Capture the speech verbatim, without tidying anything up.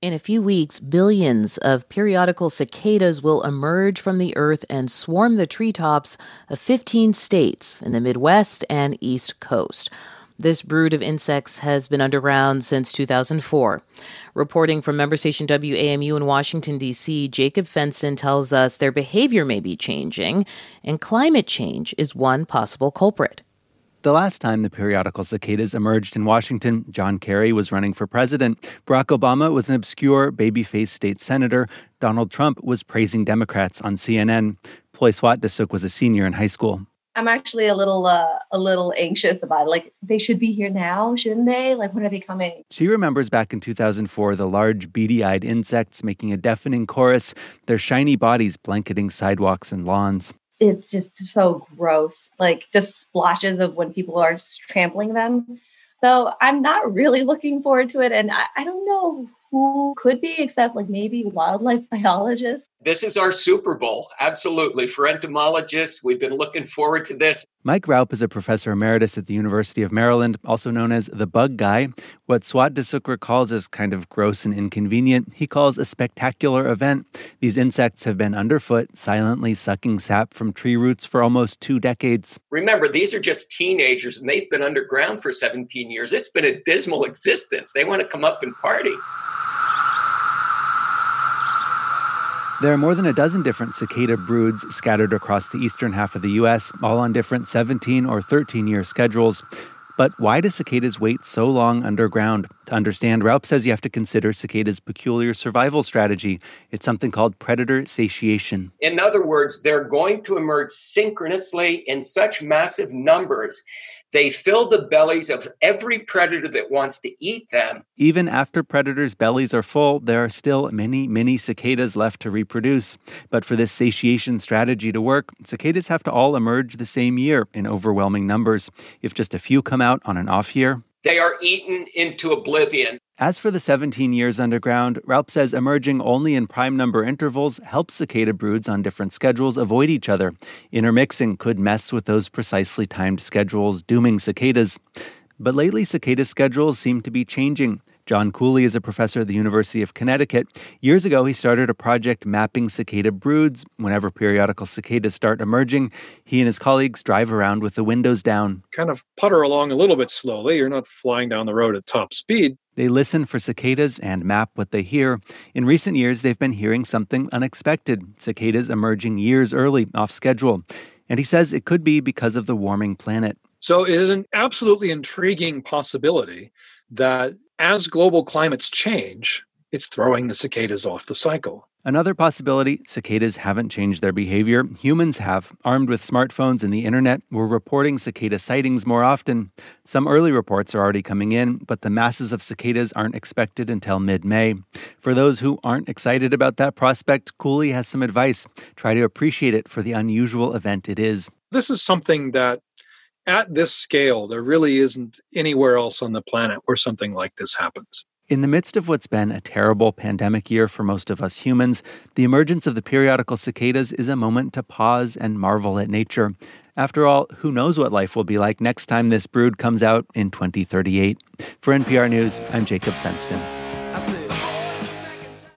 In a few weeks, billions of periodical cicadas will emerge from the earth and swarm the treetops of fifteen states in the Midwest and East Coast. This brood of insects has been underground since two thousand four. Reporting from member station W A M U in Washington, D C, Jacob Fenston tells us their behavior may be changing, and climate change is one possible culprit. The last time the periodical cicadas emerged in Washington, John Kerry was running for president. Barack Obama was an obscure, baby-faced state senator. Donald Trump was praising Democrats on C N N. Ploy Swat-Desuk was a senior in high school. I'm actually a little uh, a little anxious about it. Like, they should be here now, shouldn't they? Like, when are they coming? She remembers back in two thousand four the large, beady-eyed insects making a deafening chorus, their shiny bodies blanketing sidewalks and lawns. It's just so gross, like just splotches of when people are trampling them. So I'm not really looking forward to it. And I, I don't know who could be, except like maybe wildlife biologists. This is our Super Bowl. Absolutely. For entomologists, we've been looking forward to this. Mike Raup is a professor emeritus at the University of Maryland, also known as the bug guy. What Swat-Desuk recalls as kind of gross and inconvenient, he calls a spectacular event. These insects have been underfoot, silently sucking sap from tree roots for almost two decades. Remember, these are just teenagers, and they've been underground for seventeen years. It's been a dismal existence. They want to come up and party. There are more than a dozen different cicada broods scattered across the eastern half of the U S, all on different seventeen or thirteen-year schedules. But why do cicadas wait so long underground? To understand, Raup says you have to consider cicadas' peculiar survival strategy. It's something called predator satiation. In other words, they're going to emerge synchronously in such massive numbers. They fill the bellies of every predator that wants to eat them. Even after predators' bellies are full, there are still many, many cicadas left to reproduce. But for this satiation strategy to work, cicadas have to all emerge the same year in overwhelming numbers. If just a few come out on an off year, they are eaten into oblivion. As for the seventeen years underground, Raup says emerging only in prime number intervals helps cicada broods on different schedules avoid each other. Intermixing could mess with those precisely timed schedules, dooming cicadas. But lately, cicada schedules seem to be changing. John Cooley is a professor at the University of Connecticut. Years ago, he started a project mapping cicada broods. Whenever periodical cicadas start emerging, he and his colleagues drive around with the windows down. Kind of putter along a little bit slowly. You're not flying down the road at top speed. They listen for cicadas and map what they hear. In recent years, they've been hearing something unexpected, cicadas emerging years early, off schedule. And he says it could be because of the warming planet. So it is an absolutely intriguing possibility that as global climates change, it's throwing the cicadas off the cycle. Another possibility, cicadas haven't changed their behavior. Humans have. Armed with smartphones and the internet, we're reporting cicada sightings more often. Some early reports are already coming in, but the masses of cicadas aren't expected until mid-May. For those who aren't excited about that prospect, Cooley has some advice. Try to appreciate it for the unusual event it is. This is something that, at this scale, there really isn't anywhere else on the planet where something like this happens. In the midst of what's been a terrible pandemic year for most of us humans, the emergence of the periodical cicadas is a moment to pause and marvel at nature. After all, who knows what life will be like next time this brood comes out in twenty thirty-eight. For N P R News, I'm Jacob Fenston.